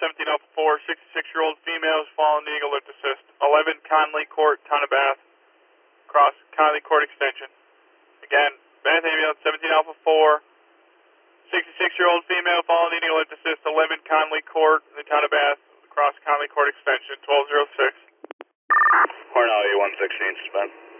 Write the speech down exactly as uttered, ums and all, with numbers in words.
seventeen Alpha four, sixty-six-year-old female is following the Eagle Lift Assist. eleven Conley Court, Town of Bath, across Conley Court Extension. Again, Bath Ambulance, seventeen Alpha four, sixty-six-year-old female following the Eagle Lift Assist. eleven Conley Court, in the Town of Bath, across Conley Court Extension, twelve oh six. Cornell A one sixteen, suspend.